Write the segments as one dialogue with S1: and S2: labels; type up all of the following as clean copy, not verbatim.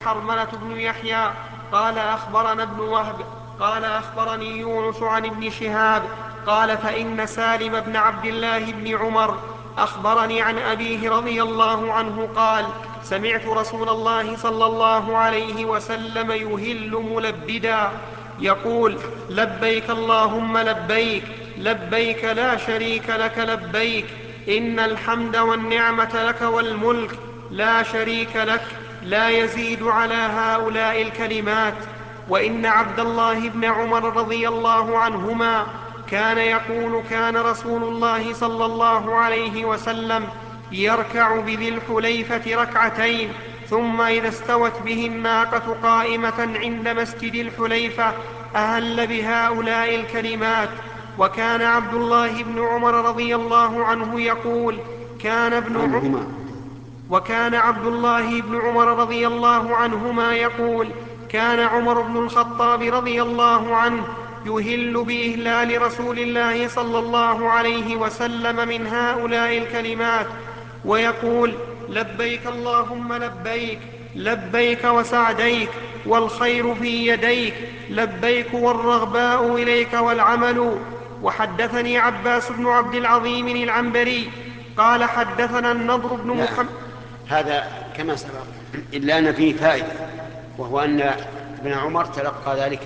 S1: حرملة بن يحيى قال أخبرنا ابن وهب قال أخبرني يونس عن ابن شهاب قال فإن سالم بن عبد الله بن عمر أخبرني عن أبيه رضي الله عنه قال سمعت رسول الله صلى الله عليه وسلم يهل ملبدا يقول لبيك اللهم لبيك لبيك لا شريك لك لبيك إن الحمد والنعمة لك والملك لا شريك لك لا يزيد على هؤلاء الكلمات. وإن عبد الله بن عمر رضي الله عنهما كان يقول كان رسول الله صلى الله عليه وسلم يركع بذي الحليفة ركعتين ثم إذا استوت به الناقة قائمة عند مسجد الحليفة أهل بهؤلاء الكلمات. وكان عبد الله بن عمر رضي الله عنه يقول وكان عبد الله بن عمر رضي الله عنهما يقول كان عمر بن الخطاب رضي الله عنه يهل بإهلال رسول الله صلى الله عليه وسلم من هؤلاء الكلمات ويقول لبيك اللهم لبيك لبيك وسعديك والخير في يديك لبيك والرغباء إليك والعمل. وحدثني عباس بن عبد العظيم العنبري قال حدثنا النضر بن محمد.
S2: هذا كما سبق، إلا أن فيه فائدة، وهو أن ابن عمر تلقى ذلك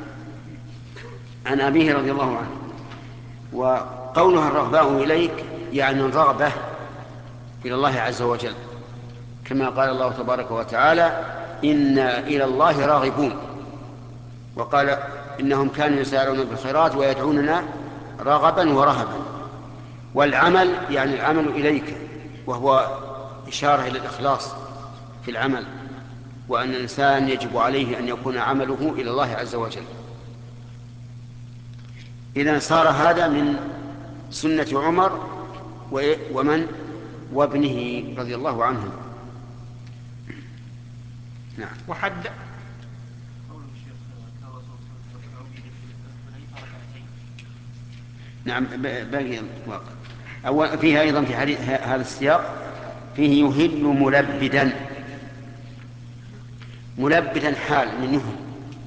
S2: عن أبيه رضي الله عنه. وقولها الرغباء إليك يعني الرغبة إلى الله عز وجل، كما قال الله تبارك وتعالى إنا إلى الله راغبون، وقال إنهم كانوا يسارعون بالخيرات ويدعوننا رغبا ورهبا. والعمل يعني العمل إليك، وهو إشارة إلى الإخلاص في العمل، وأن الإنسان يجب عليه أن يكون عمله إلى الله عز وجل. إذن صار هذا من سنة عمر ومن وابنه رضي الله عنهم. نعم. نعم باقي الواقع. فيها أيضا في حديث هذا السياق فيه يهل ملبدا حال من يهل،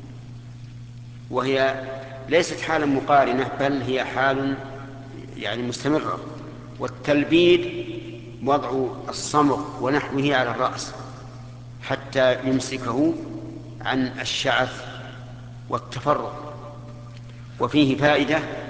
S2: وهي ليست حالا مقارنة، بل هي حال يعني مستمرة. والتلبيد وضع الصمغ ونحوه على الرأس حتى يمسكه عن الشعث والتفرق. وفيه فائدة